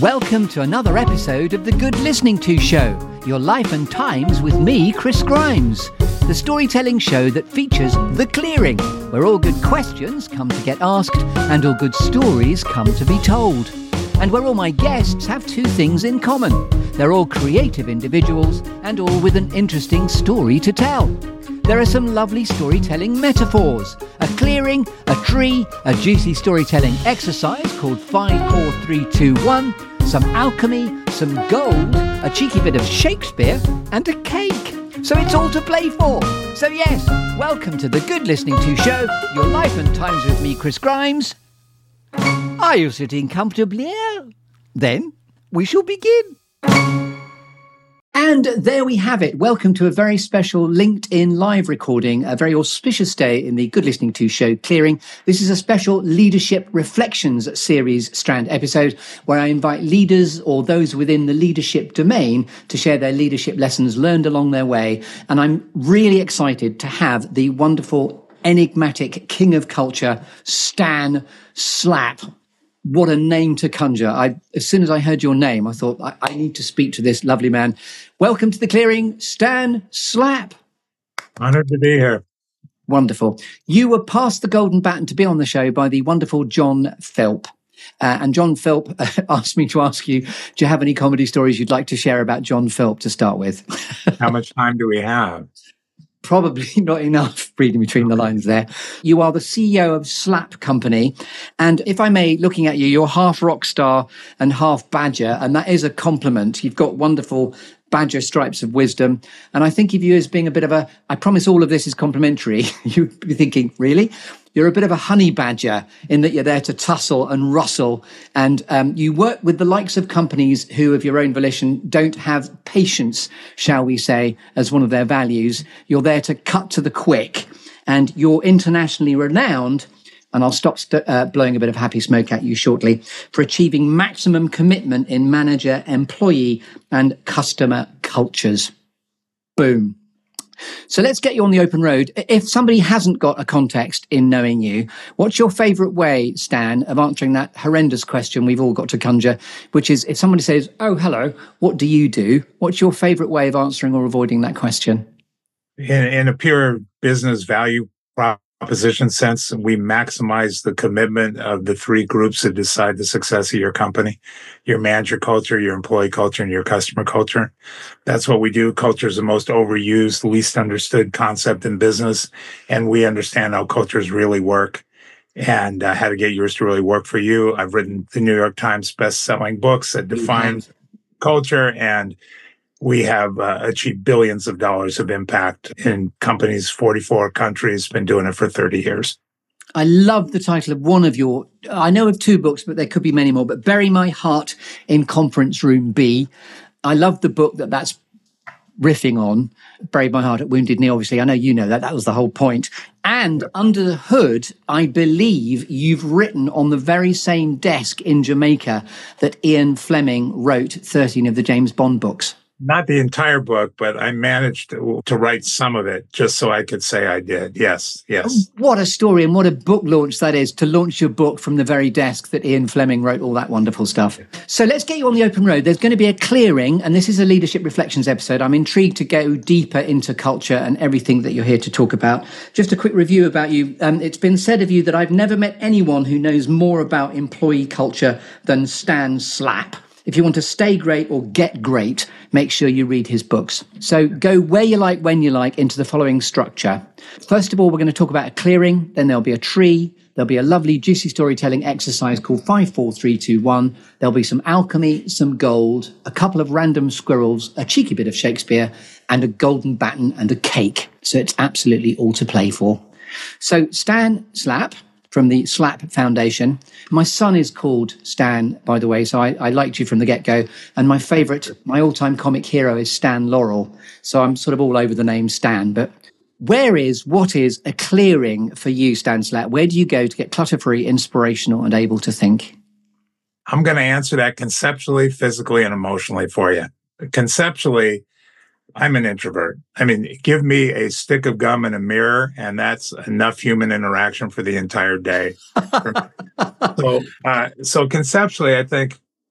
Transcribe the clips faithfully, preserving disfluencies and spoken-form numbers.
Welcome to another episode of The Good Listening To Show, your life and times with me, Chris Grimes, the storytelling show that features The Clearing, where all good questions come to get asked and all good stories come to be told. And where all my guests have two things in common. They're all creative individuals and all with an interesting story to tell. There are some lovely storytelling metaphors, a clearing, a tree, a juicy storytelling exercise called five, four, three, two, one, some alchemy, some gold, a cheeky bit of Shakespeare, and a cake. So it's all to play for. So yes, welcome to The Good Listening To Show, your life and times with me, Chris Grimes. Are you sitting comfortably? Then we shall begin. And there we have it. Welcome to a very special LinkedIn live recording, a very auspicious day in the Good Listening To Show Clearing. This is a special Leadership Reflections series Strand episode where I invite leaders or those within the leadership domain to share their leadership lessons learned along their way. And I'm really excited to have the wonderful, enigmatic king of culture, Stan Slap. What a name to conjure. I, as soon as I heard your name, I thought, I, I need to speak to this lovely man. Welcome to The Clearing, Stan Slap. Honored to be here. Wonderful. You were passed the golden baton to be on the show by the wonderful John Philp. Uh, and John Philp uh, asked me to ask you, do you have any comedy stories you'd like to share about John Philp to start with? How much time do we have? Probably not enough, reading between the lines there. You are the C E O of Slap Company. And if I may, looking at you, you're half rock star and half badger. And that is a compliment. You've got wonderful badger stripes of wisdom. And I think of you as being a bit of a, I promise all of this is complimentary. You'd be thinking, really? You're a bit of a honey badger in that you're there to tussle and rustle. And um, you work with the likes of companies who, of your own volition, don't have patience, shall we say, as one of their values. You're there to cut to the quick. And you're internationally renowned, and I'll stop st- uh, blowing a bit of happy smoke at you shortly, for achieving maximum commitment in manager, employee, and customer cultures. Boom. So let's get you on the open road. If somebody hasn't got a context in knowing you, what's your favourite way, Stan, of answering that horrendous question we've all got to conjure, which is if somebody says, oh, hello, what do you do? What's your favourite way of answering or avoiding that question? In, in a pure business value proposition sense, we maximize the commitment of the three groups that decide the success of your company: your manager culture, your employee culture, and your customer culture. That's what we do. Culture is the most overused, least understood concept in business. And we understand how cultures really work and uh, how to get yours to really work for you. I've written the New York Times best-selling books that define mm-hmm. culture, and we have uh, achieved billions of dollars of impact in companies, forty-four countries, been doing it for thirty years. I love the title of one of your, I know of two books, but there could be many more, but Bury My Heart in Conference Room B. I love the book that that's riffing on, Buried My Heart at Wounded Knee, obviously. I know you know that. That was the whole point. And under the hood, I believe you've written on the very same desk in Jamaica that Ian Fleming wrote thirteen of the James Bond books. Not the entire book, but I managed to, to write some of it just so I could say I did. Yes, yes. What a story and what a book launch that is, to launch your book from the very desk that Ian Fleming wrote all that wonderful stuff. So let's get you on the open road. There's going to be a clearing, and this is a Leadership Reflections episode. I'm intrigued to go deeper into culture and everything that you're here to talk about. Just a quick review about you. Um, it's been said of you that I've never met anyone who knows more about employee culture than Stan Slap. If you want to stay great or get great, make sure you read his books. So go where you like, when you like, into the following structure. First of all, we're going to talk about a clearing. Then there'll be a tree. There'll be a lovely, juicy storytelling exercise called five, four, three, two, one. There'll be some alchemy, some gold, a couple of random squirrels, a cheeky bit of Shakespeare, and a golden baton and a cake. So it's absolutely all to play for. So Stan Slap from the Slap Foundation. My son is called Stan, by the way, so I, I liked you from the get-go. And my favourite, my all-time comic hero is Stan Laurel. So I'm sort of all over the name Stan. But where is, what is a clearing for you, Stan Slap? Where do you go to get clutter-free, inspirational, and able to think? I'm going to answer that conceptually, physically, and emotionally for you. Conceptually, I'm an introvert. I mean, give me a stick of gum and a mirror, and that's enough human interaction for the entire day. so, uh, so conceptually, I think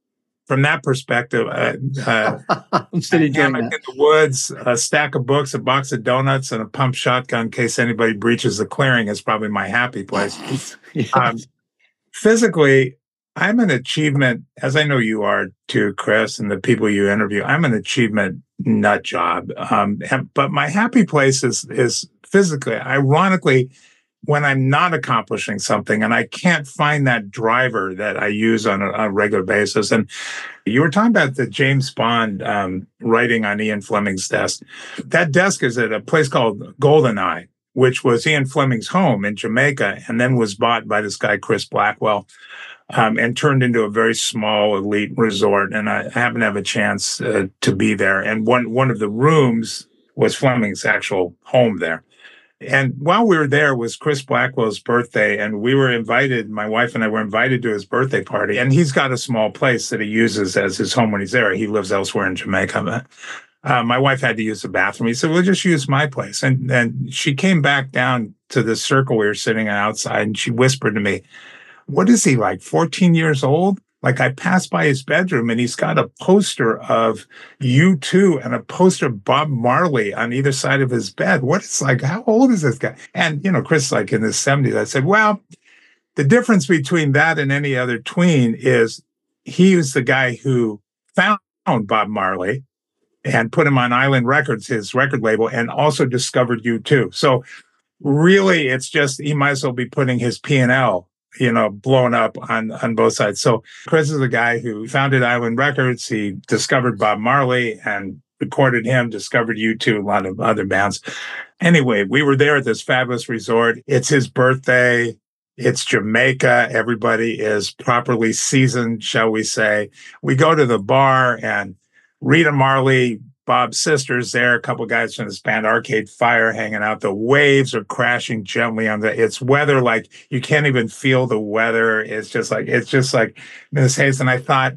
from that perspective, uh, uh, I'm still a enjoying hammock that. in the woods, a stack of books, a box of donuts, and a pump shotgun in case anybody breaches the clearing is probably my happy place. Yes. Um, physically, I'm an achievement, as I know you are too, Chris, and the people you interview. I'm an achievement nut job. Um, and, but my happy place is is physically. Ironically, when I'm not accomplishing something and I can't find that driver that I use on a, a regular basis. And you were talking about the James Bond um, writing on Ian Fleming's desk. That desk is at a place called GoldenEye, which was Ian Fleming's home in Jamaica, and then was bought by this guy, Chris Blackwell, um, and turned into a very small elite resort. And I happen to have a chance uh, to be there. And one, one of the rooms was Fleming's actual home there. And while we were there was Chris Blackwell's birthday, and we were invited, my wife and I were invited to his birthday party. And he's got a small place that he uses as his home when he's there. He lives elsewhere in Jamaica. Uh, my wife had to use the bathroom. He said, we'll just use my place. And then she came back down to the circle we were sitting outside, and she whispered to me, what is he, like fourteen years old? Like, I passed by his bedroom and he's got a poster of U two and a poster of Bob Marley on either side of his bed. What is like, how old is this guy? And, you know, Chris, like in his seventies, I said, well, the difference between that and any other tween is he was the guy who found Bob Marley and put him on Island Records, his record label, and also discovered U two. So really, it's just, he might as well be putting his P and L, you know, blown up on, on both sides. So Chris is the guy who founded Island Records. He discovered Bob Marley and recorded him, discovered U two, a lot of other bands. Anyway, we were there at this fabulous resort. It's his birthday. It's Jamaica. Everybody is properly seasoned, shall we say. We go to the bar, and Rita Marley, Bob's sister's there, a couple guys from this band Arcade Fire hanging out. The waves are crashing gently on the, it's weather like you can't even feel the weather. It's just like, it's just like Miss Hayes. And I thought,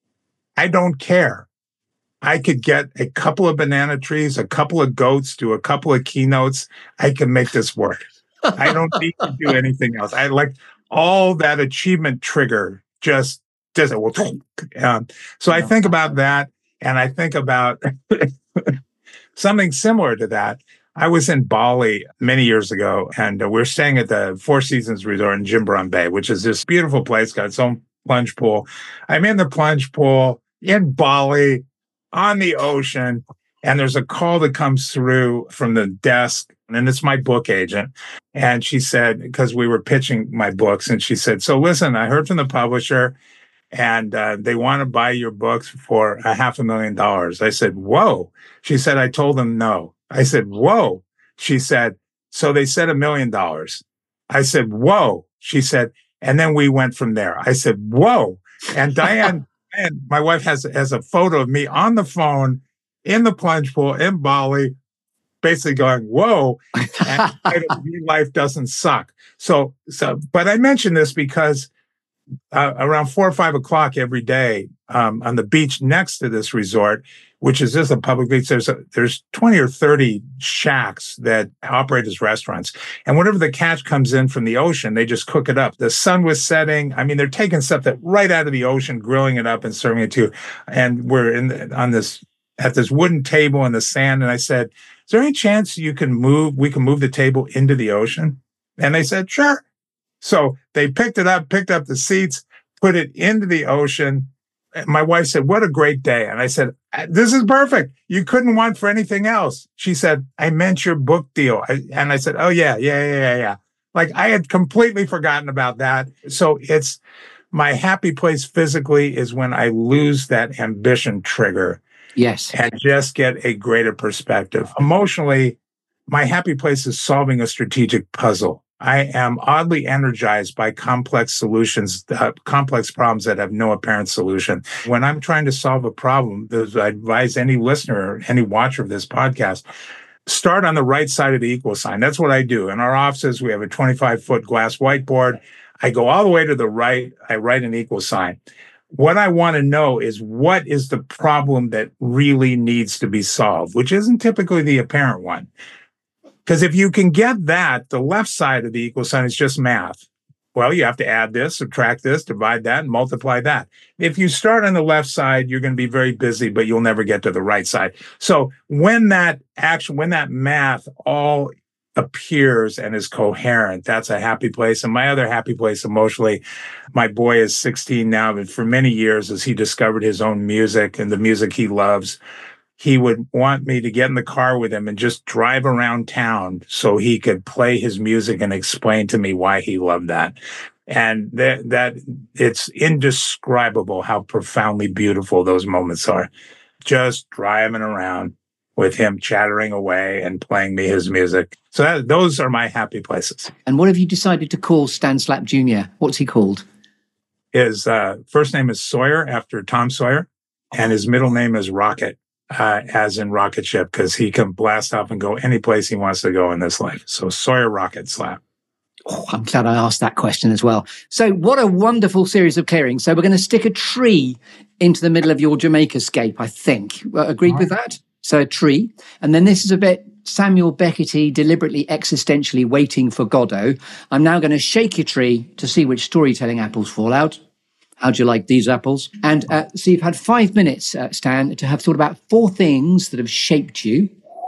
I don't care. I could get a couple of banana trees, a couple of goats, do a couple of keynotes. I can make this work. I don't need to do anything else. I like all that achievement trigger just does it. Um, so I think about that. And I think about something similar to that. I was in Bali many years ago, and uh, we're staying at the Four Seasons Resort in Jimbaran Bay, which is this beautiful place, got its own plunge pool. I'm in the plunge pool in Bali on the ocean, and there's a call that comes through from the desk, and it's my book agent. And she said, because we were pitching my books, and she said, so listen, I heard from the publisher, and uh, they want to buy your books for a half a million dollars. I said, whoa. She said, I told them no. I said, whoa. She said, so they said a million dollars. I said, whoa. She said, and then we went from there. I said, whoa. And Diane, and my wife has, has a photo of me on the phone in the plunge pool in Bali, basically going, whoa, and your life doesn't suck. So, so, but I mention this because Uh, around four or five o'clock every day um, on the beach next to this resort, which is just a public beach, there's a, there's twenty or thirty shacks that operate as restaurants. And whenever the catch comes in from the ocean, they just cook it up. The sun was setting. I mean, they're taking stuff that right out of the ocean, grilling it up and serving it to you. And we're in the, on this at this wooden table in the sand. And I said, is there any chance you can move, we can move the table into the ocean? And they said, sure. So they picked it up, picked up the seats, put it into the ocean. My wife said, what a great day. And I said, this is perfect. You couldn't want for anything else. She said, I meant your book deal. And I said, oh, yeah, yeah, yeah, yeah, yeah. Like I had completely forgotten about that. So it's my happy place physically is when I lose that ambition trigger. Yes. And just get a greater perspective. Emotionally, my happy place is solving a strategic puzzle. I am oddly energized by complex solutions, uh, complex problems that have no apparent solution. When I'm trying to solve a problem, I advise any listener, any watcher of this podcast, start on the right side of the equal sign. That's what I do. In our offices, we have a twenty-five foot glass whiteboard. I go all the way to the right. I write an equal sign. What I want to know is what is the problem that really needs to be solved, which isn't typically the apparent one. Because if you can get that, the left side of the equal sign is just math. Well, you have to add this, subtract this, divide that, and multiply that. If you start on the left side, you're going to be very busy, but you'll never get to the right side. So when that action, when that math all appears and is coherent, that's a happy place. And my other happy place emotionally, my boy is sixteen now, but for many years, as he discovered his own music and the music he loves, he would want me to get in the car with him and just drive around town so he could play his music and explain to me why he loved that. And that, that it's indescribable how profoundly beautiful those moments are. Just driving around with him chattering away and playing me his music. So that, those are my happy places. And what have you decided to call Stan Slap Junior? What's he called? His uh, first name is Sawyer, after Tom Sawyer, and his middle name is Rocket. Uh, as in rocket ship, because he can blast off and go any place he wants to go in this life. So Sawyer Rocket Slap. Oh, I'm glad I asked that question as well. So what a wonderful series of clearings. So we're going to stick a tree into the middle of your Jamaica scape, I think. Uh, agreed with that? So a tree. And then this is a bit Samuel Beckett-y, deliberately existentially waiting for Godot. I'm now going to shake your tree to see which storytelling apples fall out. How'd you like these apples? And uh, so you've had five minutes, uh, Stan, to have thought about four things that have shaped you,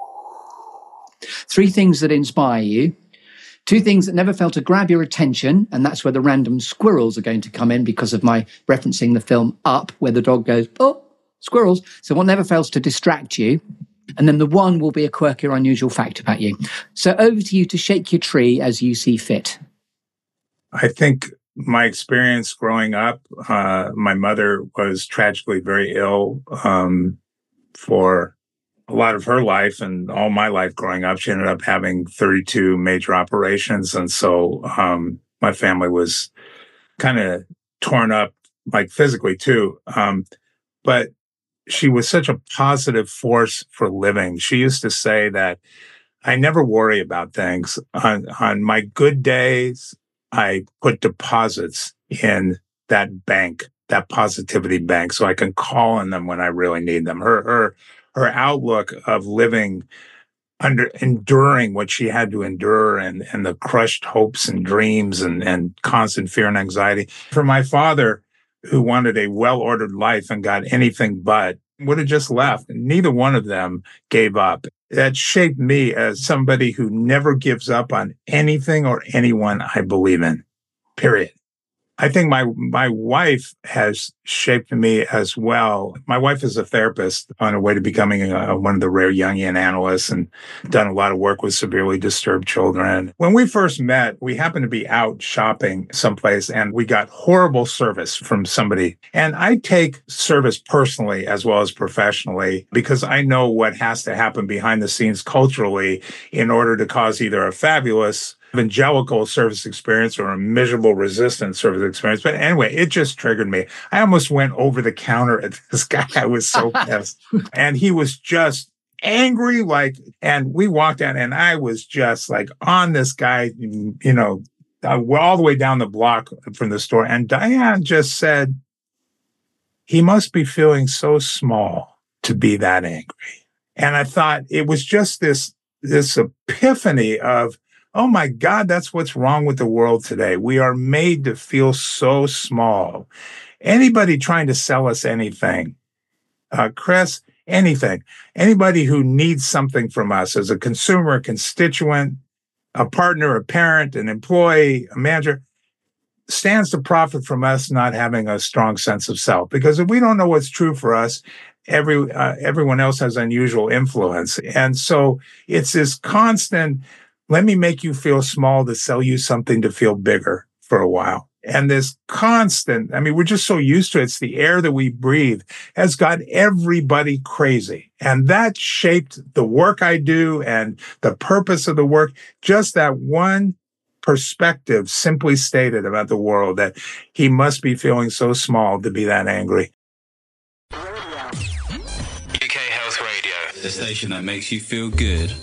three things that inspire you, two things that never fail to grab your attention, and that's where the random squirrels are going to come in because of my referencing the film Up, where the dog goes, oh, squirrels. So what never fails to distract you. And then the one will be a quirky or unusual fact about you. So over to you to shake your tree as you see fit. I think my experience growing up, uh, my mother was tragically very ill um, for a lot of her life and all my life growing up. She ended up having thirty-two major operations. And so um, my family was kind of torn up, like physically too. Um, but she was such a positive force for living. She used to say that I never worry about things. On, on my good days, I put deposits in that bank, that positivity bank, so I can call on them when I really need them. Her, her, her outlook of living under, enduring what she had to endure and, and the crushed hopes and dreams and, and constant fear and anxiety. For my father, who wanted a well-ordered life and got anything but, would have just left. Neither one of them gave up. That shaped me as somebody who never gives up on anything or anyone I believe in, period. I think my my wife has shaped me as well. My wife is a therapist on her way to becoming a, one of the rare Jungian analysts and done a lot of work with severely disturbed children. When we first met, we happened to be out shopping someplace and we got horrible service from somebody. And I take service personally as well as professionally because I know what has to happen behind the scenes culturally in order to cause either a fabulous evangelical service experience or a miserable resistant service experience. But anyway, it just triggered me. I almost went over the counter at this guy. I was so pissed. And he was just angry, like, and we walked out and I was just like on this guy, you know, all the way down the block from the store. And Diane just said, he must be feeling so small to be that angry. And I thought it was just this, this epiphany of, oh my God, that's what's wrong with the world today. We are made to feel so small. Anybody trying to sell us anything, uh, Chris, anything, anybody who needs something from us as a consumer, a constituent, a partner, a parent, an employee, a manager, stands to profit from us not having a strong sense of self. Because if we don't know what's true for us, every uh, everyone else has unusual influence. And so it's this constant, let me make you feel small to sell you something to feel bigger for a while. And this constant, I mean, we're just so used to it. It's the air that we breathe has got everybody crazy. And that shaped the work I do and the purpose of the work. Just that one perspective simply stated about the world, that he must be feeling so small to be that angry. U K Health Radio, the station that makes you feel good.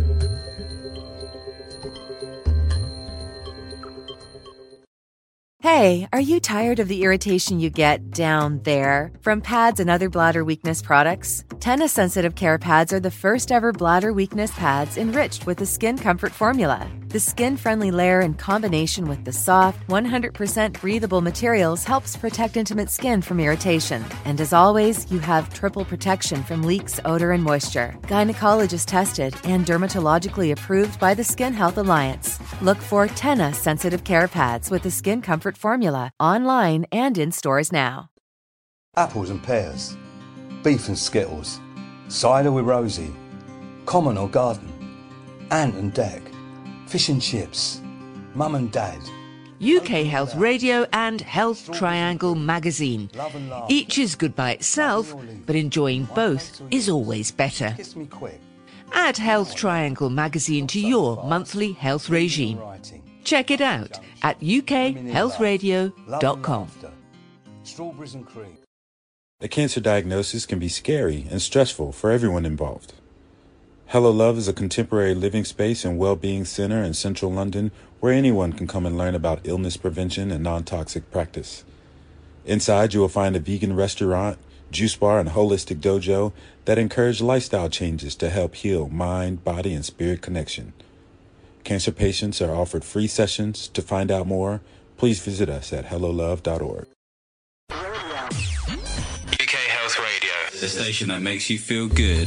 Hey, Hey, are you tired of the irritation you get down there from pads and other bladder weakness products? Tena Sensitive Care Pads are the first ever bladder weakness pads enriched with the Skin Comfort formula. The skin-friendly layer in combination with the soft, one hundred percent breathable materials helps protect intimate skin from irritation. And as always, you have triple protection from leaks, odor, and moisture. Gynecologist tested and dermatologically approved by the Skin Health Alliance. Look for Tena Sensitive Care Pads with the Skin Comfort formula online and in stores now. Apples and pears, beef and skittles, cider with Rosie, common or garden, ant and deck, fish and chips, mum and dad. U K Health Radio and Health Triangle magazine. Each is good by itself, but enjoying both is always better. Kiss me quick. Add Health Triangle magazine to your monthly health regime. Check it out at u k health radio dot com. Strawberries and cream. A cancer diagnosis can be scary and stressful for everyone involved. Hello Love is a contemporary living space and well-being center in central London where anyone can come and learn about illness prevention and non-toxic practice. Inside, you will find a vegan restaurant, juice bar, and holistic dojo that encourage lifestyle changes to help heal mind, body, and spirit connection. Cancer patients are offered free sessions. To find out more, please visit us at hello love dot org. U K Health Radio, the station that makes you feel good.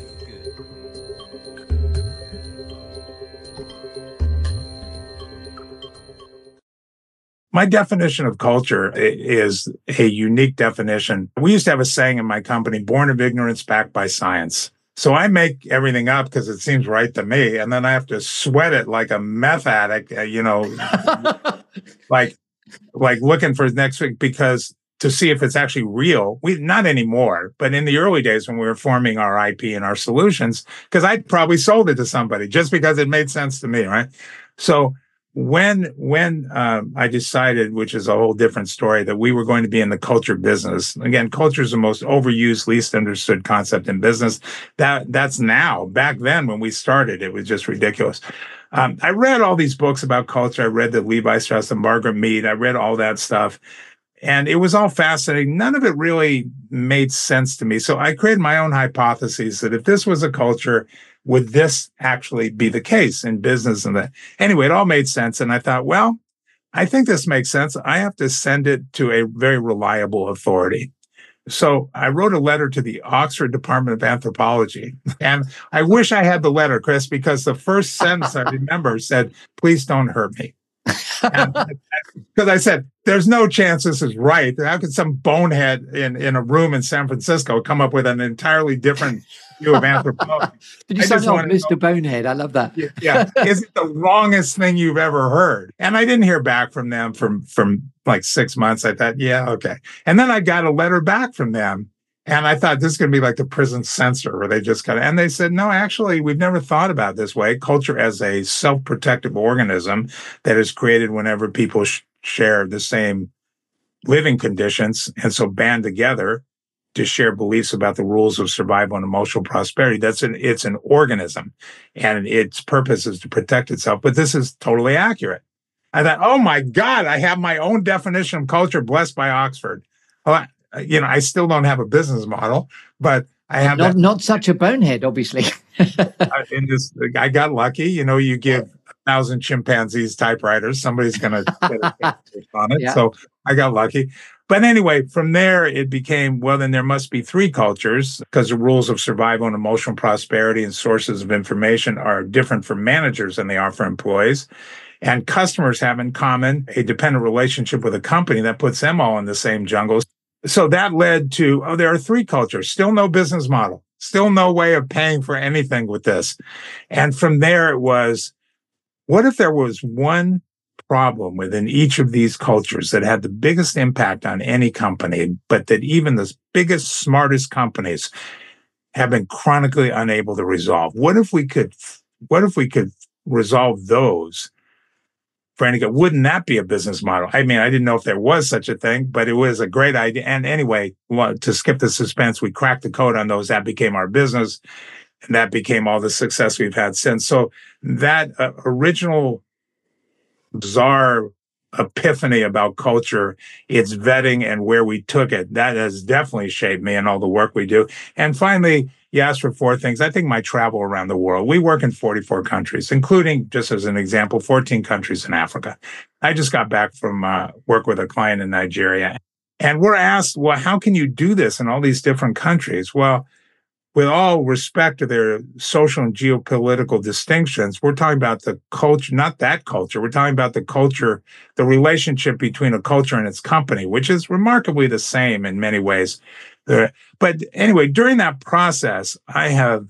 My definition of culture is a unique definition. We used to have a saying in my company, born of ignorance, backed by science. So I make everything up because it seems right to me, and then I have to sweat it like a meth addict, uh, you know, like like looking for next week because to see if it's actually real. We not anymore, but in the early days when we were forming our I P and our solutions, because I probably sold it to somebody just because it made sense to me, right? So when when um, I decided, which is a whole different story, that we were going to be in the culture business. Again, culture is the most overused, least understood concept in business. That that's now. Back then, when we started, it was just ridiculous. Um, I read all these books about culture. I read the Levi Strauss and Margaret Mead. I read all that stuff. And it was all fascinating. None of it really made sense to me. So I created my own hypotheses that if this was a culture, would this actually be the case in business? And that anyway, it all made sense. And I thought, well, I think this makes sense. I have to send it to a very reliable authority. So I wrote a letter to the Oxford Department of Anthropology. And I wish I had the letter, Chris, because the first sentence I remember said, please don't hurt me. Because I said, there's no chance this is right. How could some bonehead in, in a room in San Francisco come up with an entirely different view of anthropology? Did you sound like Mister Bonehead? I love that. Yeah, yeah. Is it the wrongest thing you've ever heard? And I didn't hear back from them from, from like six months. I thought, yeah, okay. And then I got a letter back from them. And I thought this is going to be like the prison censor where they just got, and they said, no, actually, we've never thought about it this way. Culture as a self-protective organism that is created whenever people sh- share the same living conditions and so band together to share beliefs about the rules of survival and emotional prosperity. That's an, it's an organism and its purpose is to protect itself. But this is totally accurate. I thought, oh my God, I have my own definition of culture blessed by Oxford. Well, I, you know, I still don't have a business model, but I have not, that. not such a bonehead, obviously. in this, I got lucky. You know, you give a thousand chimpanzees typewriters, somebody's going to get a on it. Yeah. So I got lucky. But anyway, from there, it became, well, then there must be three cultures because the rules of survival and emotional prosperity and sources of information are different for managers than they are for employees. And customers have in common a dependent relationship with a company that puts them all in the same jungle. So that led to, oh, there are three cultures, still no business model, still no way of paying for anything with this. And from there it was, what if there was one problem within each of these cultures that had the biggest impact on any company, but that even the biggest, smartest companies have been chronically unable to resolve? What if we could, what if we could resolve those? For any good, wouldn't that be a business model? I mean, I didn't know if there was such a thing, but it was a great idea. And anyway, to skip the suspense, we cracked the code on those. That became our business, and that became all the success we've had since. So that uh, original bizarre epiphany about culture, it's vetting and where we took it. That has definitely shaped me and all the work we do. And finally, you asked for four things. I think my travel around the world. We work in forty-four countries, including, just as an example, fourteen countries in Africa. I just got back from uh, work with a client in Nigeria. And we're asked, well, how can you do this in all these different countries? Well, with all respect to their social and geopolitical distinctions, we're talking about the culture, not that culture. We're talking about the culture, the relationship between a culture and its company, which is remarkably the same in many ways. But anyway, during that process, I have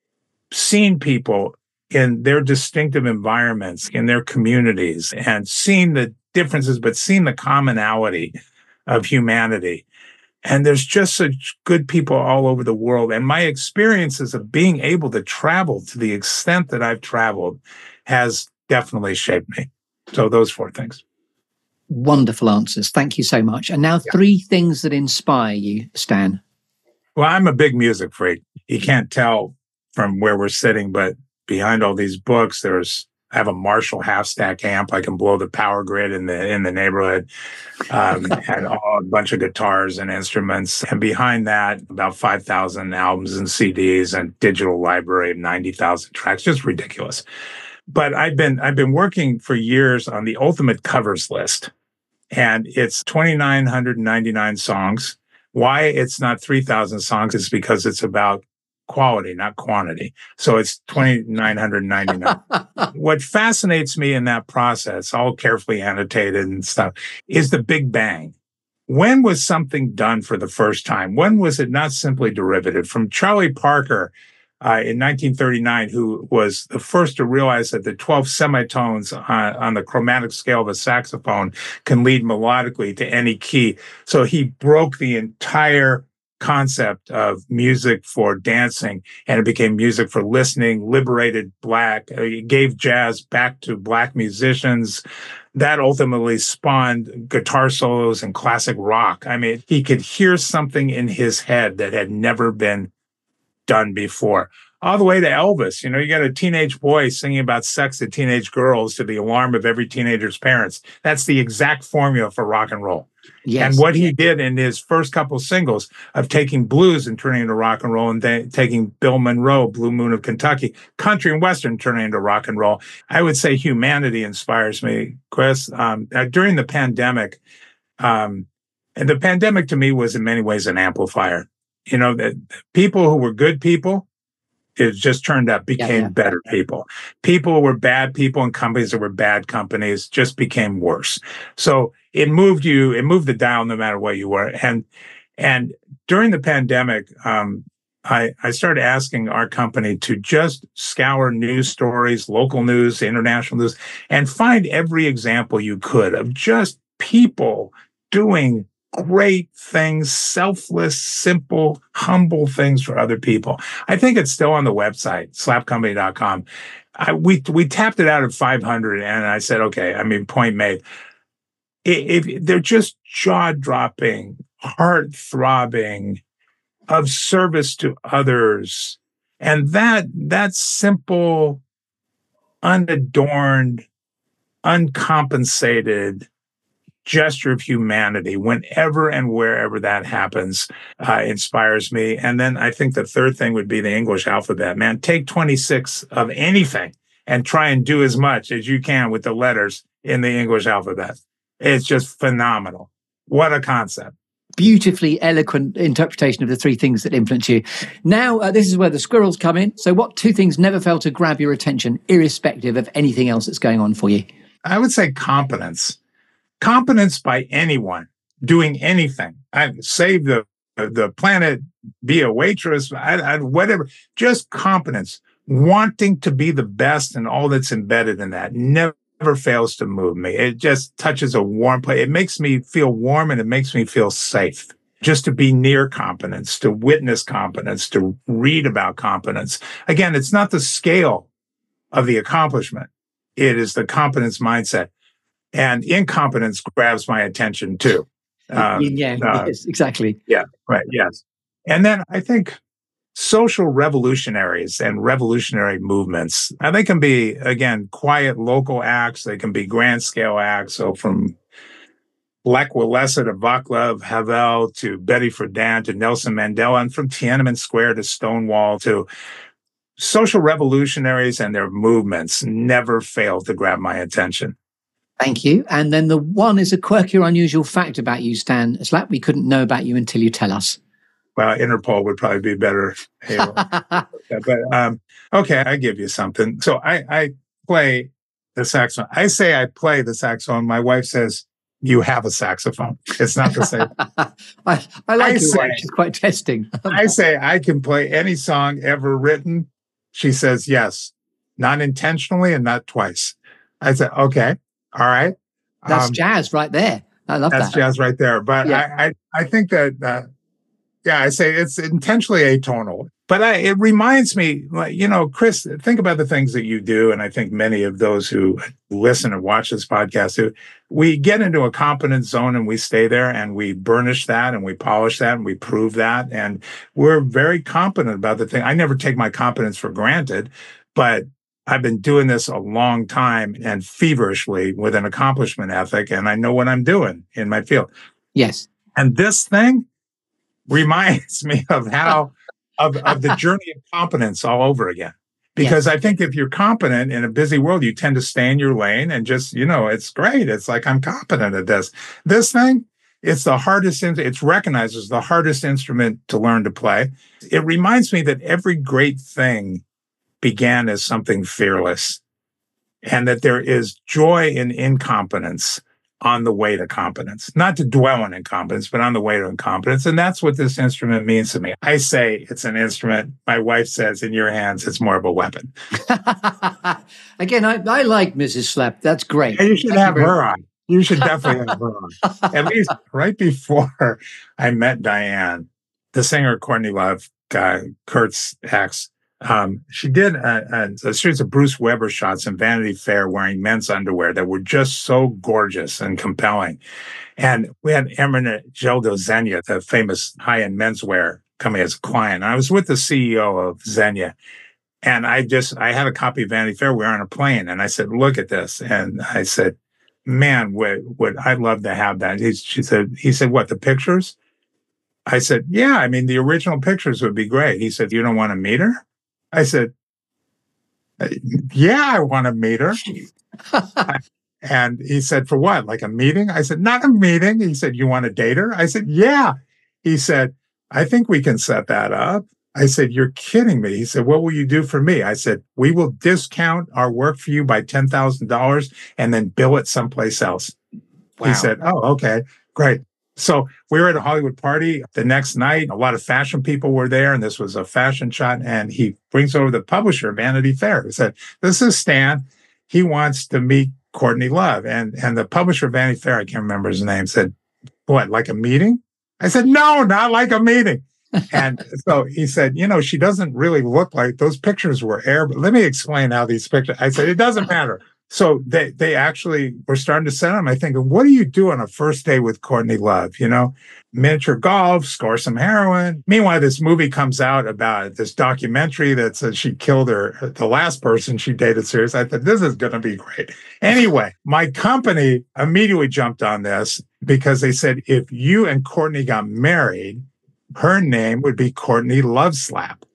seen people in their distinctive environments, in their communities, and seen the differences, but seen the commonality of humanity. And there's just such good people all over the world. And my experiences of being able to travel to the extent that I've traveled has definitely shaped me. So those four things. Wonderful answers. Thank you so much. And now Yeah. three things that inspire you, Stan. Well, I'm a big music freak. You can't tell from where we're sitting, but behind all these books, there's I have a Marshall half-stack amp. I can blow the power grid in the in the neighborhood, um, and all, a bunch of guitars and instruments. And behind that, about five thousand albums and C Ds and digital library of ninety thousand tracks. Just ridiculous. But I've been I've been working for years on the ultimate covers list, and it's two thousand nine hundred ninety-nine songs. Why it's not three thousand songs is because it's about quality, not quantity. So it's two thousand nine hundred ninety-nine. What fascinates me in that process, all carefully annotated and stuff, is the Big Bang. When was something done for the first time? When was it not simply derivative? From Charlie Parker uh, in nineteen thirty-nine, who was the first to realize that the twelve semitones on, on the chromatic scale of a saxophone can lead melodically to any key. So he broke the entire concept of music for dancing, and it became music for listening, liberated black, it gave jazz back to black musicians. That ultimately spawned guitar solos and classic rock. I mean, he could hear something in his head that had never been done before. All the way to Elvis. You know, you got a teenage boy singing about sex to teenage girls to the alarm of every teenager's parents. That's the exact formula for rock and roll. Yes. And what he did in his first couple singles of taking blues and turning into rock and roll, and then taking Bill Monroe, Blue Moon of Kentucky, country and western turning into rock and roll. I would say humanity inspires me, Chris. Um, uh, during the pandemic, um, and the pandemic to me was in many ways an amplifier. You know, that people who were good people, it just turned out became Yeah, yeah. better people. People who were bad people and companies that were bad companies just became worse. So it moved you, it moved the dial no matter what you were. And and during the pandemic, um, I, I started asking our company to just scour news stories, local news, international news, and find every example you could of just people doing great things, selfless, simple, humble things for other people. I think it's still on the website, slap company dot com. I, we we tapped it out at five hundred, and I said, okay, I mean, point made. If, if they're just jaw-dropping, heart-throbbing, of service to others, and that that simple, unadorned, uncompensated gesture of humanity, whenever and wherever that happens, uh, inspires me. And then I think the third thing would be the English alphabet. Man, take twenty-six of anything and try and do as much as you can with the letters in the English alphabet. It's just phenomenal. What a concept. Beautifully eloquent interpretation of the three things that influence you. Now, uh, this is where the squirrels come in. So what two things never fail to grab your attention, irrespective of anything else that's going on for you? I would say competence. Competence by anyone doing anything. I save the the planet, be a waitress, I, I, whatever. Just competence, wanting to be the best, and all that's embedded in that never fails to move me. It just touches a warm place. It makes me feel warm, and it makes me feel safe. Just to be near competence, to witness competence, to read about competence. Again, it's not the scale of the accomplishment. It is the competence mindset. And incompetence grabs my attention too. Um, yeah, uh, yes, exactly. Yeah, right. Yes. And then I think social revolutionaries and revolutionary movements. And they can be, again, quiet local acts. They can be grand scale acts. So from Lech Walesa to Václav Havel to Betty Friedan to Nelson Mandela, and from Tiananmen Square to Stonewall to social revolutionaries and their movements never fail to grab my attention. Thank you. And then the one is a quirky or unusual fact about you, Stan Slap, we couldn't know about you until you tell us. Well, Interpol would probably be better. But um, okay, I give you something. So I, I play the saxophone. I say I play the saxophone. My wife says, you have a saxophone. It's not the same. I, I like I your say, wife. She's quite testing. I say I can play any song ever written. She says, yes, not intentionally and not twice. I said, okay, all right. That's um, jazz right there. I love that's that. That's jazz right there. But yeah. I, I, I think that, uh, yeah, I say it's intentionally atonal. But I, it reminds me, you know, Chris, think about the things that you do. And I think many of those who listen and watch this podcast do. We get into a competence zone and we stay there and we burnish that and we polish that and we prove that. And we're very competent about the thing. I never take my competence for granted, but I've been doing this a long time and feverishly with an accomplishment ethic. And I know what I'm doing in my field. Yes. And this thing reminds me of how Of, of the journey of competence all over again. Because yes. I think if you're competent in a busy world, you tend to stay in your lane and just, you know, it's great. It's like, I'm competent at this. This thing, it's the hardest, it's recognized as the hardest instrument to learn to play. It reminds me that every great thing began as something fearless and that there is joy in incompetence on the way to competence, not to dwell on incompetence, but on the way to incompetence. And that's what this instrument means to me. I say it's an instrument. My wife says in your hands, it's more of a weapon. Again, I, I like Missus Slap. That's great. And you should Thank have you her on. You should definitely have her on. At least right before I met Diane, the singer Courtney Love, guy, Kurt's ex, Um, she did a, a, a series of Bruce Weber shots in Vanity Fair wearing men's underwear that were just so gorgeous and compelling. And we had Eminent Geldo Zegna, the famous high-end menswear, coming as a client. And I was with the C E O of Zegna. And I just, I had a copy of Vanity Fair. We were on a plane. And I said, look at this. And I said, man, would, would I'd love to have that. He, she said, he said, what, the pictures? I said, yeah, I mean, the original pictures would be great. He said, you don't want to meet her? I said, yeah, I want to meet her. And he said, for what? Like a meeting? I said, not a meeting. He said, you want to date her? I said, yeah. He said, I think we can set that up. I said, you're kidding me. He said, what will you do for me? I said, we will discount our work for you by ten thousand dollars and then bill it someplace else. Wow. He said, oh, okay, great. So we were at a Hollywood party the next night. A lot of fashion people were there, and this was a fashion shot. And he brings over the publisher of Vanity Fair. He said, this is Stan. He wants to meet Courtney Love. And, and the publisher of Vanity Fair, I can't remember his name, said, what, like a meeting? I said, no, not like a meeting. And so he said, you know, she doesn't really look like those pictures were air. But let me explain how these pictures, I said, it doesn't matter. So they, they actually were starting to send them. I think, what do you do on a first day with Courtney Love? You know, miniature golf, score some heroin. Meanwhile, this movie comes out about this documentary that says she killed her, the last person she dated seriously. I thought, this is going to be great. Anyway, my company immediately jumped on this because they said, if you and Courtney got married, her name would be Courtney Love Slap.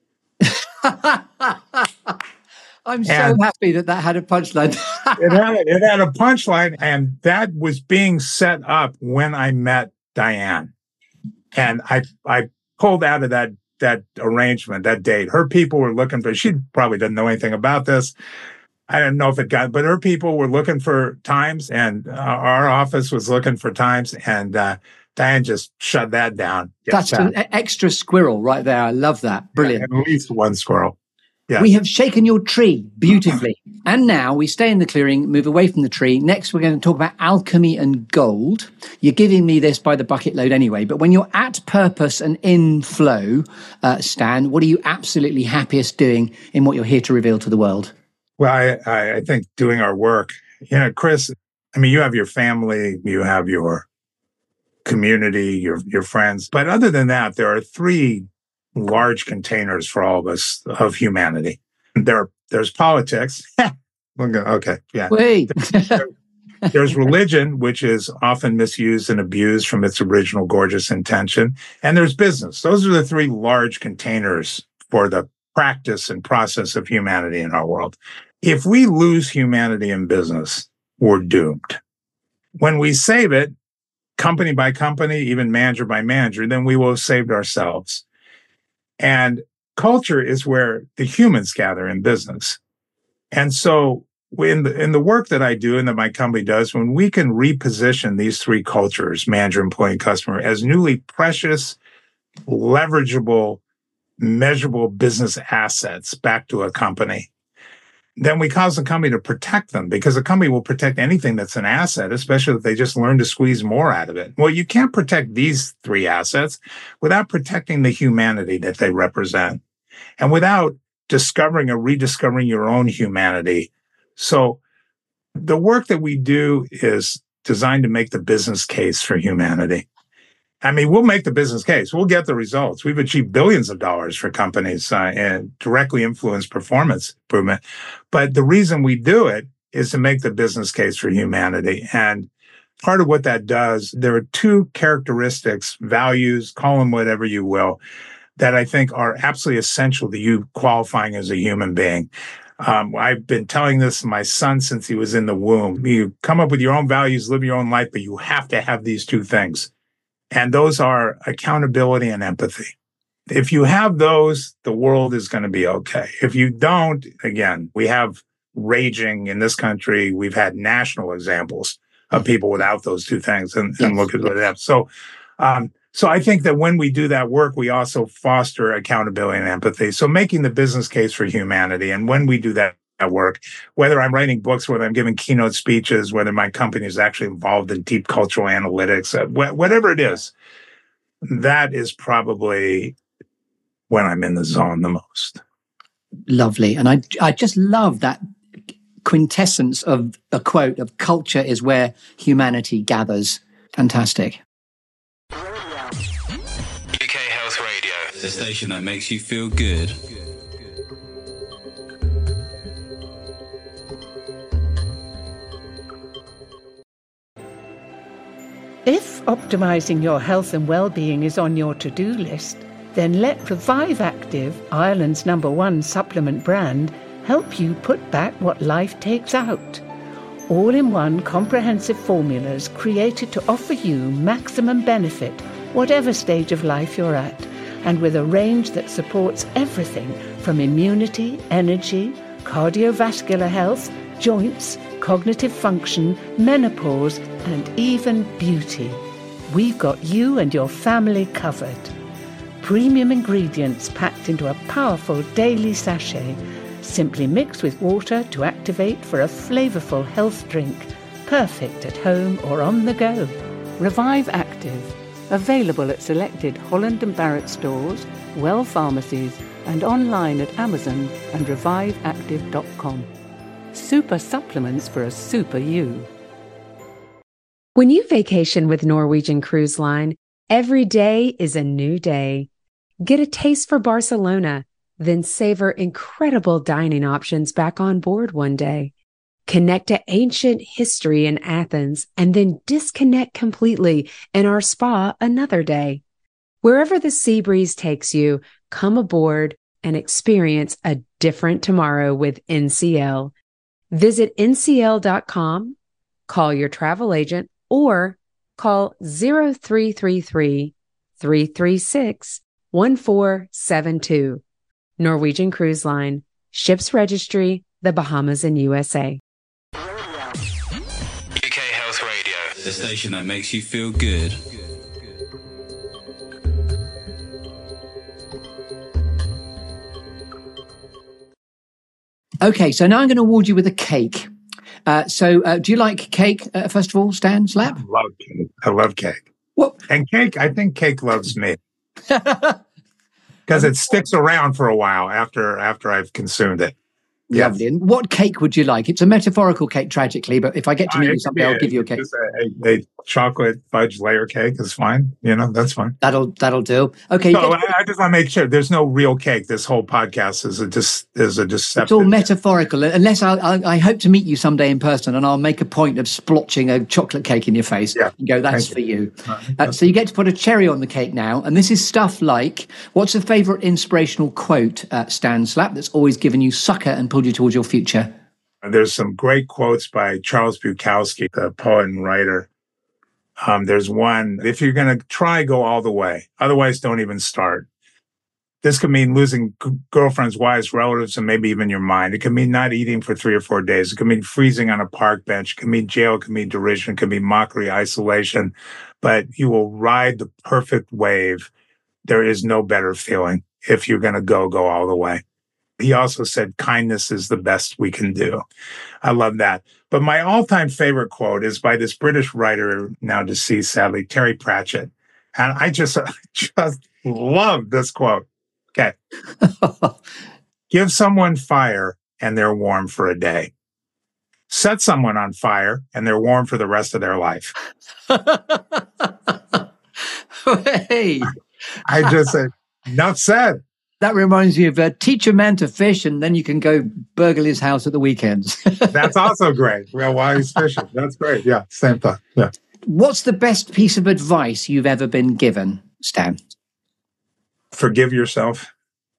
I'm so and happy that that had a punchline. it, had, it had a punchline, and that was being set up when I met Diane. And I I pulled out of that that arrangement, that date. Her people were looking for, she probably didn't know anything about this. I don't know if it got, but her people were looking for times, and uh, our office was looking for times, and uh, Diane just shut that down. That's an extra squirrel right there. I love that. Brilliant. Yeah, at least one squirrel. Yeah. We have shaken your tree beautifully. And now we stay in the clearing, move away from the tree. Next, we're going to talk about alchemy and gold. You're giving me this by the bucket load anyway. But when you're at purpose and in flow, uh, Stan, what are you absolutely happiest doing in what you're here to reveal to the world? Well, I, I think doing our work. You know, Chris, I mean, you have your family, you have your community, your your friends. But other than that, there are three large containers for all of us of humanity. There, there's politics. Okay, yeah. Wait. There's religion, which is often misused and abused from its original gorgeous intention. And there's business. Those are the three large containers for the practice and process of humanity in our world. If we lose humanity in business, we're doomed. When we save it, company by company, even manager by manager, then we will have saved ourselves. And culture is where the humans gather in business. And so in the, in the work that I do and that my company does, when we can reposition these three cultures, manager, employee, and customer, as newly precious, leverageable, measurable business assets back to a company, then we cause the company to protect them, because a company will protect anything that's an asset, especially if they just learn to squeeze more out of it. Well, you can't protect these three assets without protecting the humanity that they represent and without discovering or rediscovering your own humanity. So the work that we do is designed to make the business case for humanity. I mean, we'll make the business case. We'll get the results. We've achieved billions of dollars for companies uh, and directly influence performance improvement. But the reason we do it is to make the business case for humanity. And part of what that does, there are two characteristics, values, call them whatever you will, that I think are absolutely essential to you qualifying as a human being. Um, I've been telling this to my son since he was in the womb. You come up with your own values, live your own life, but you have to have these two things. And those are accountability and empathy. If you have those, the world is going to be okay. If you don't, again, we have raging in this country. We've had national examples of people without those two things, and, and look at what they have. So, um, so I think that when we do that work, we also foster accountability and empathy. So making the business case for humanity. And when we do that work, whether I'm writing books, whether I'm giving keynote speeches, whether my company is actually involved in deep cultural analytics, uh, wh- whatever it is, that is probably when I'm in the zone the most. Lovely. And I, I just love that quintessence of a quote of culture is where humanity gathers. Fantastic. U K Health Radio, the station that makes you feel good. If optimising your health and well-being is on your to-do list, then let Revive Active, Ireland's number one supplement brand, help you put back what life takes out. All-in-one comprehensive formulas created to offer you maximum benefit, whatever stage of life you're at, and with a range that supports everything from immunity, energy, cardiovascular health, joints, cognitive function, menopause, and even beauty. We've got you and your family covered. Premium ingredients packed into a powerful daily sachet. Simply mix with water to activate for a flavourful health drink. Perfect at home or on the go. Revive Active. Available at selected Holland and Barrett stores, Well pharmacies, and online at Amazon and revive active dot com. Super supplements for a super you. When you vacation with Norwegian Cruise Line, every day is a new day. Get a taste for Barcelona, then savor incredible dining options back on board one day. Connect to ancient history in Athens, and then disconnect completely in our spa another day. Wherever the sea breeze takes you, come aboard and experience a different tomorrow with N C L. Visit N C L dot com, call your travel agent, or call zero three three three, three three six, one four seven two. Norwegian Cruise Line, Ships Registry, the Bahamas and U S A. U K Health Radio, the station that makes you feel good. Okay, so now I'm going to award you with a cake. Uh, so uh, do you like cake, uh, first of all, Stan Slap? I love cake. I love cake. What? And cake, I think cake loves me. Because it sticks around for a while after after I've consumed it. Lovely. Yes. And what cake would you like? It's a metaphorical cake, tragically, but if I get to meet Uh, you it could someday, be I'll a- give you a cake. just a, a, a chocolate fudge layer cake is fine. You know, that's fine. That'll that'll do. Okay. you So get- I, I just want to make sure there's no real cake. This whole podcast is a dis, is a deceptive. It's all metaphorical, unless I, I, I hope to meet you someday in person, and I'll make a point of splotching a chocolate cake in your face Yeah. and go, that's Thank for you. Right. Uh, so you get to put a cherry on the cake now, and this is stuff like, what's a favourite inspirational quote, uh, Stan Slap, that's always given you succor and pulled you towards your future? There's some great quotes by Charles Bukowski, the poet and writer. Um, there's one, if you're going to try, go all the way. Otherwise, don't even start. This could mean losing g- girlfriends, wives, relatives, and maybe even your mind. It could mean not eating for three or four days. It could mean freezing on a park bench. It could mean jail. It could mean derision. It could mean mockery, isolation. But you will ride the perfect wave. There is no better feeling. If you're going to go, go all the way. He also said, kindness is the best we can do. I love that. But my all-time favorite quote is by this British writer, now deceased, sadly, Terry Pratchett. And I just, just love this quote. Okay. Give someone fire and they're warm for a day. Set someone on fire and they're warm for the rest of their life. Hey, I just said, enough said. that reminds me of uh, teach a man to fish, and then you can go burgle his house at the weekends. That's also great. Well, while he's fishing. That's great. Yeah, same thought. Yeah. What's the best piece of advice you've ever been given, Stan? Forgive yourself.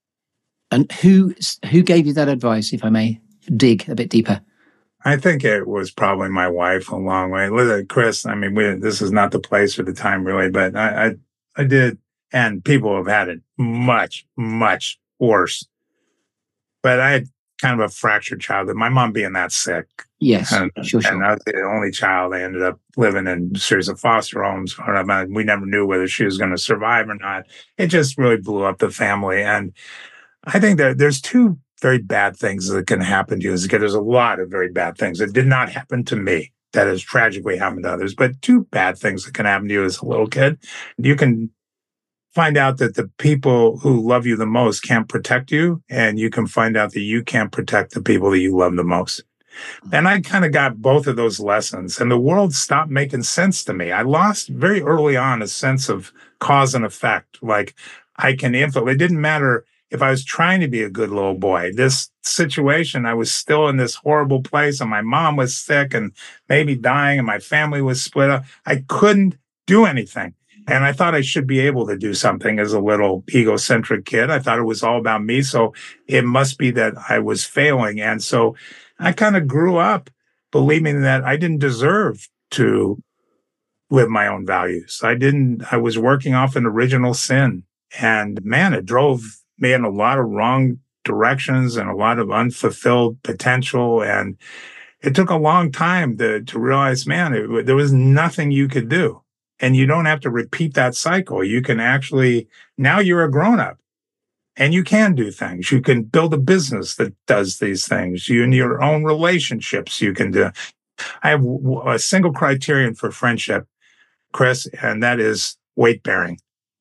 And who who gave you that advice, if I may dig a bit deeper? I think it was probably my wife a long way. Listen, Chris, I mean, we, this is not the place or the time really, but I, I, I did, and people have had it much, much worse. But I had kind of a fractured childhood. My mom being that sick. Yes, and, sure, sure. And I was the only child. I ended up living in a series of foster homes. We never knew whether she was going to survive or not. It just really blew up the family. And I think that there's two very bad things that can happen to you as a kid. There's a lot of very bad things that did not happen to me that has tragically happened to others, but two bad things that can happen to you as a little kid. You can find out that the people who love you the most can't protect you, and you can find out that you can't protect the people that you love the most. And I kind of got both of those lessons, and the world stopped making sense to me. I lost very early on a sense of cause and effect. Like I can influence. It didn't matter if I was trying to be a good little boy. This situation, I was still in this horrible place, and my mom was sick and maybe dying, and my family was split up. I couldn't do anything. And I thought I should be able to do something as a little egocentric kid. I thought it was all about me. So it must be that I was failing. And so I kind of grew up believing that I didn't deserve to live my own values. I didn't, I was working off an original sin. And man, it drove me in a lot of wrong directions and a lot of unfulfilled potential. And it took a long time to, to realize, man, it, there was nothing you could do. And you don't have to repeat that cycle. You can actually, now you're a grown-up and you can do things. You can build a business that does these things. You in your own relationships, you can do. I have a single criterion for friendship, Chris, and that is weight bearing.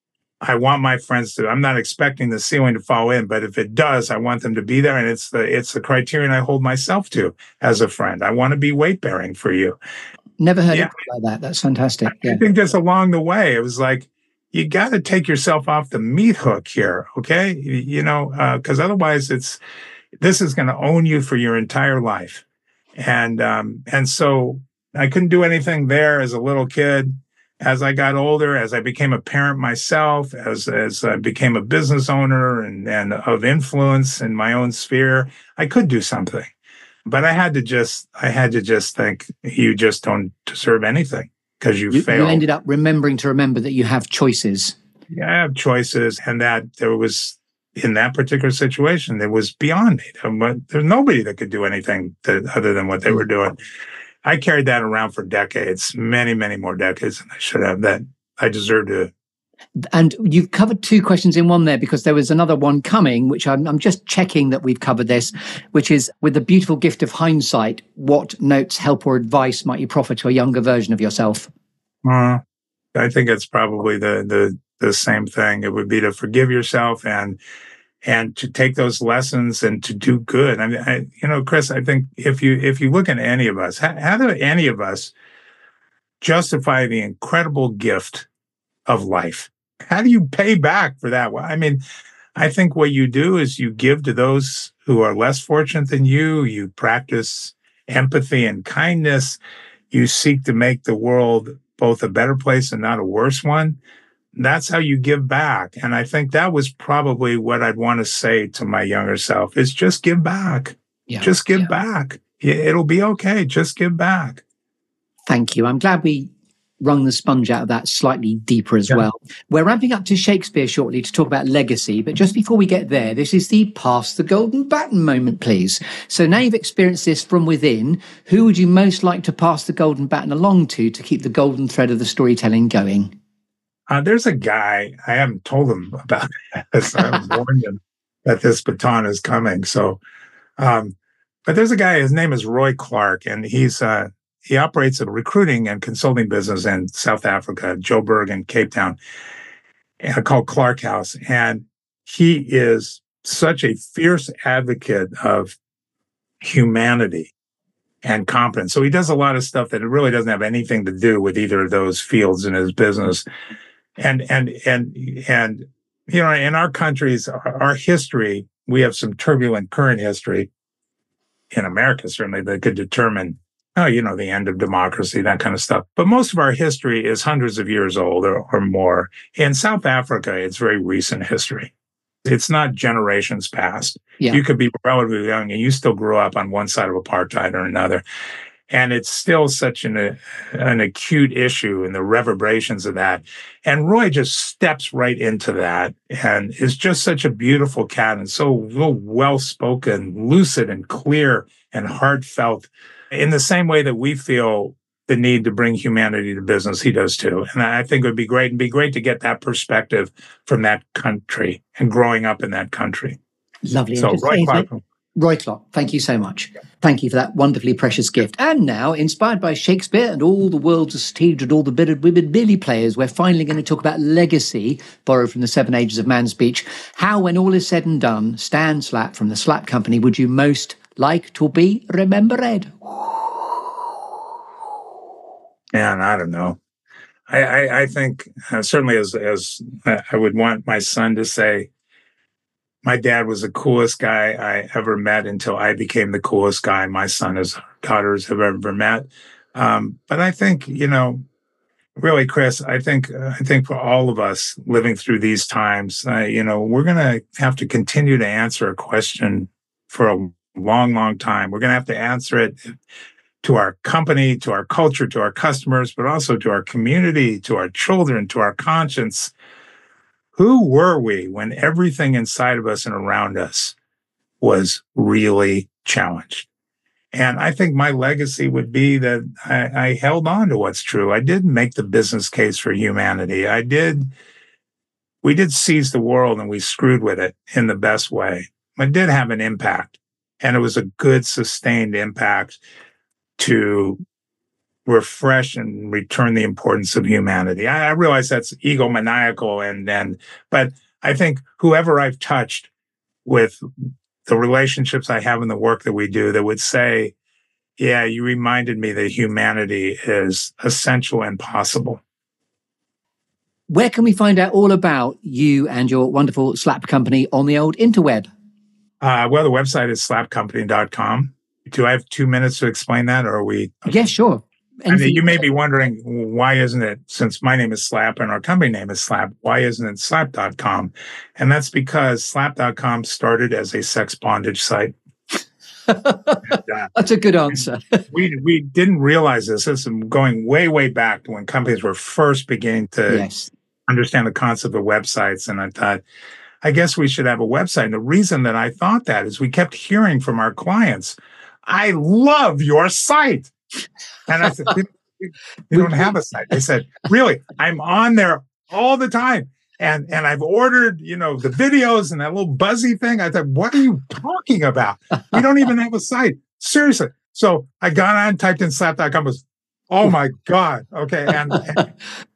I want my friends to, I'm not expecting the ceiling to fall in, but if it does, I want them to be there. And it's the, it's the criterion I hold myself to as a friend. I want to be weight bearing for you. Never heard Yeah. of it like that. That's fantastic. Yeah. I think just along the way, it was like, you got to take yourself off the meat hook here. Okay. You, you know, uh, cause otherwise it's, this is going to own you for your entire life. And, um, and so I couldn't do anything there as a little kid. As I got older, as I became a parent myself, as, as I became a business owner and, and of influence in my own sphere, I could do something. But I had to just, I had to just think, you just don't deserve anything because you, You, failed. you ended up remembering to remember that you have choices. Yeah, I have choices, and that there was, in that particular situation, it was beyond me. There's nobody that could do anything to, other than what they were doing. I carried that around for decades, many, many more decades than I should have. That I deserve to. And you've covered two questions in one there, because there was another one coming, which I'm, I'm just checking that we've covered this, which is, with the beautiful gift of hindsight, what notes, help or advice might you proffer to a younger version of yourself? Uh, I think it's probably the, the, the same thing. It would be to forgive yourself and, and to take those lessons and to do good. I mean, I, you know, Chris, I think if you if you look at any of us, how, how do any of us justify the incredible gift of life? How do you pay back for that? Well, I mean, I think what you do is you give to those who are less fortunate than you. You practice empathy and kindness. You seek to make the world both a better place and not a worse one. That's how you give back. And I think that was probably what I'd want to say to my younger self is just give back. Yeah, just give yeah. back. It'll be okay. Just give back. Thank you. I'm glad we wrung the sponge out of that slightly deeper as yeah. well. We're ramping up to Shakespeare shortly to talk about legacy, but just before we get there, this is the pass the golden baton moment, please. So now you've experienced this from within, who would you most like to pass the golden baton along to to keep the golden thread of the storytelling going? Uh, there's a guy, I haven't told him about this. I haven't warned him that this baton is coming. So, um, but there's a guy, his name is Roy Clark, and he's, uh, he operates a recruiting and consulting business in South Africa, Joburg and Cape Town, uh, called Clark House. And he is such a fierce advocate of humanity and competence. So he does a lot of stuff that it really doesn't have anything to do with either of those fields in his business. And, and, and, and, you know, in our countries, our, our history, we have some turbulent current history in America, certainly, that could determine, oh, you know, the end of democracy, that kind of stuff. But most of our history is hundreds of years old or, or more. In South Africa, it's very recent history. It's not generations past. Yeah. You could be relatively young and you still grew up on one side of apartheid or another. And it's still such an, uh, an acute issue and the reverberations of that. And Roy just steps right into that and is just such a beautiful cat and so, so well-spoken, lucid and clear and heartfelt in the same way that we feel the need to bring humanity to business. He does too. And I think it would be great and be great to get that perspective from that country and growing up in that country. Lovely. So Roy Clark. Roy Clark, thank you so much. Thank you for that wonderfully precious gift. And now, inspired by Shakespeare and all the world's esteemed and all the bittered women Billy players, we're finally going to talk about legacy, borrowed from the Seven Ages of Man speech. How, when all is said and done, Stan Slap from the Slap Company would you most like to be remembered? Man, I don't know. I, I, I think uh, certainly as, as uh, I would want my son to say, my dad was the coolest guy I ever met until I became the coolest guy my son and daughters have ever met. Um, but I think, you know, really, Chris, I think, uh, I think for all of us living through these times, uh, you know, we're going to have to continue to answer a question for a long, long time. We're going to have to answer it to our company, to our culture, to our customers, but also to our community, to our children, to our conscience. Who were we when everything inside of us and around us was really challenged? And I think my legacy would be that I, I held on to what's true. I did make the business case for humanity. I did, we did seize the world and we screwed with it in the best way. It did have an impact, and it was a good, sustained impact to refresh and return the importance of humanity. I, I realize that's egomaniacal, and and but I think whoever I've touched with the relationships I have in the work that we do, that would say, yeah, you reminded me that humanity is essential and possible. Where can we find out all about you and your wonderful Slap Company on the old interweb? Uh, well, the website is slap company dot com. Do I have two minutes to explain that, or are we? Okay. Yeah, sure. I mean, you may be wondering, why isn't it, since my name is Slap and our company name is Slap, why isn't it slap dot com? And that's because slap dot com started as a sex bondage site. and, uh, that's a good answer. we we didn't realize this. This is going way, way back to when companies were first beginning to yes. understand the concept of websites. And I thought, I guess we should have a website. And the reason that I thought that is we kept hearing from our clients, I love your site. And I said, we, we don't have a site. They said, really? I'm on there all the time. And and I've ordered, you know, the videos and that little buzzy thing. I thought, what are you talking about? We don't even have a site. Seriously. So I got on, typed in slap dot com, was, oh my God. Okay. And, and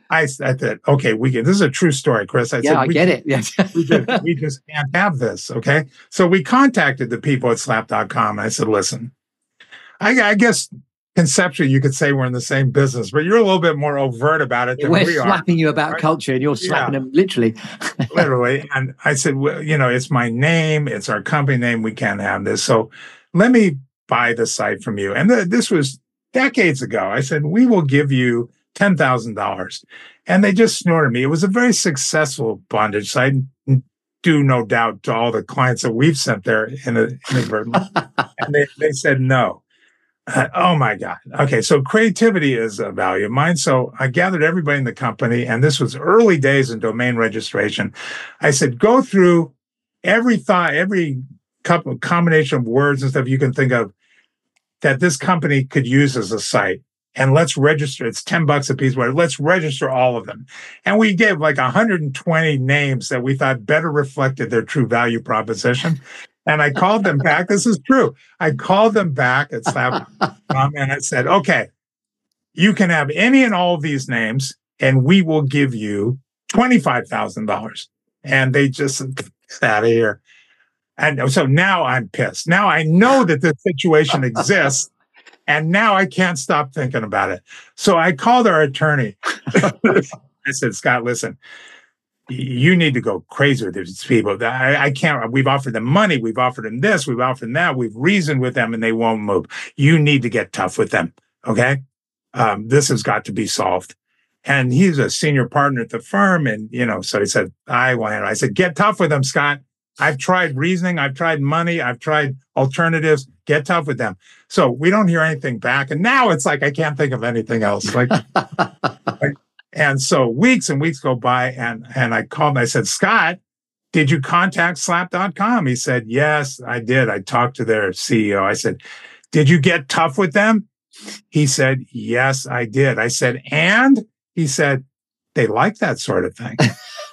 I, I said, okay, we can, this is a true story, Chris. I yeah, said, I we get can, it. Yes. we, just, we just can't have this. Okay. So we contacted the people at slap dot com. And I said, listen, I, I guess conceptually you could say we're in the same business, but you're a little bit more overt about it than we're we are. We're slapping you about right? culture and you're slapping yeah. them literally. Literally. And I said, well, you know, it's my name. It's our company name. We can't have this. So let me buy the site from you. And the, this was decades ago. I said, we will give you ten thousand dollars. And they just snorted me. It was a very successful bondage site, due no doubt to all the clients that we've sent there inadvertently. And they, they said no. Uh, oh my God. Okay. So creativity is a value of mine. So I gathered everybody in the company, and this was early days in domain registration. I said, go through every thought, every couple combination of words and stuff you can think of that this company could use as a site. And let's register. It's ten bucks a piece. Let's register all of them. And we gave like one hundred twenty names that we thought better reflected their true value proposition. And I called them back. This is true. I called them back at slap dot com and I said, okay, you can have any and all of these names, and we will give you twenty-five thousand dollars. And they just said, get out of here. And so now I'm pissed. Now I know that this situation exists. And now I can't stop thinking about it. So I called our attorney. I said, Scott, listen, you need to go crazy with these people. I, I can't, we've offered them money. We've offered them this. We've offered them that. We've reasoned with them and they won't move. You need to get tough with them. Okay. Um, this has got to be solved. And he's a senior partner at the firm. And, you know, so he said, I want I said, get tough with them, Scott. I've tried reasoning. I've tried money. I've tried alternatives. Get tough with them. So we don't hear anything back. And now it's like, I can't think of anything else. Like, like and so weeks and weeks go by. And, and I called and I said, Scott, did you contact slap dot com? He said, yes, I did. I talked to their C E O. I said, did you get tough with them? He said, yes, I did. I said, and he said, they like that sort of thing.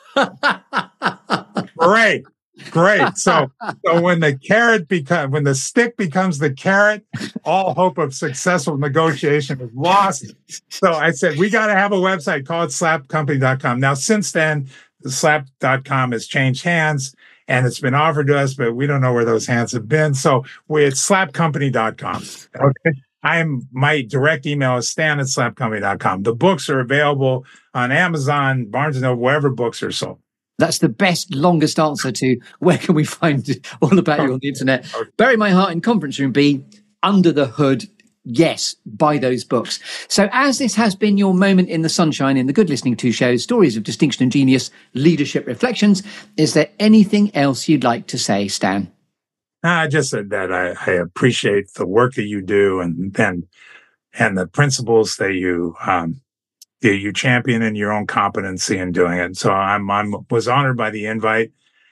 Great. Great. So, so when the carrot becomes, when the stick becomes the carrot, all hope of successful negotiation is lost. So I said, we got to have a website, call it slap company dot com. Now, since then, the slap dot com has changed hands and it's been offered to us, but we don't know where those hands have been. So we it's slap company dot com. Okay. I'm my direct email is stan at slap company dot com. The books are available on Amazon, Barnes and Noble, wherever books are sold. That's the best, longest answer to where can we find all about you on the internet. Bury My Heart in Conference Room B, Under the Hood. Yes, buy those books. So as this has been your moment in the sunshine in the Good Listening To show, Stories of Distinction and Genius, Leadership Reflections, is there anything else you'd like to say, Stan? I just said that I, I appreciate the work that you do and and, and the principles that you um, that you champion in your own competency in doing it. So I'm I'm was honored by the invite,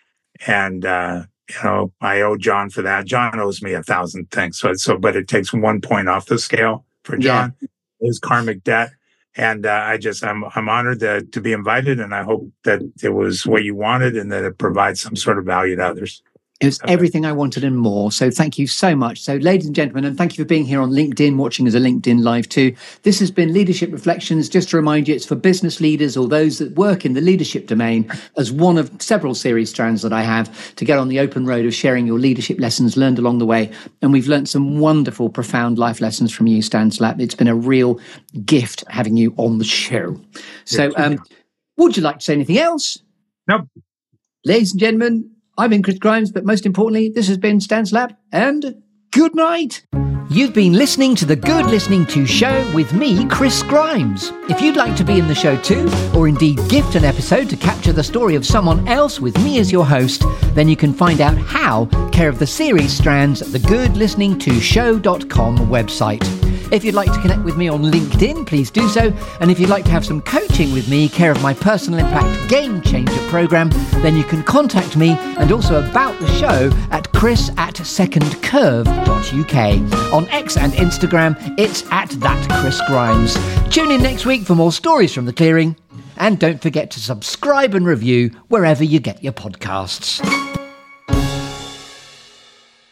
and uh, you know I owe John for that. John owes me a thousand things. So so, but it takes one point off the scale for John, yeah. His karmic debt. And uh, I just I'm I'm honored to to be invited, and I hope that it was what you wanted and that it provides some sort of value to others. It was everything I wanted and more. So thank you so much. So ladies and gentlemen, and thank you for being here on LinkedIn, watching as a LinkedIn Live too. This has been Leadership Reflections. Just to remind you, it's for business leaders or those that work in the leadership domain as one of several series strands that I have to get on the open road of sharing your leadership lessons learned along the way. And we've learned some wonderful, profound life lessons from you, Stan Slap. It's been a real gift having you on the show. So um, would you like to say anything else? Nope. Ladies and gentlemen, I've been Chris Grimes, but most importantly, this has been Stan Slap, and good night. You've been listening to the Good Listening To show with me, Chris Grimes. If you'd like to be in the show too, or indeed gift an episode to capture the story of someone else with me as your host, then you can find out how care of the series strands at the good listening to show dot com website. If you'd like to connect with me on LinkedIn, please do so. And if you'd like to have some coaching with me, care of my Personal Impact Game Changer program, then you can contact me and also about the show at chris at second curve dot u k. On X and Instagram, it's at that Chris Grimes. Tune in next week for more stories from the clearing. And don't forget to subscribe and review wherever you get your podcasts.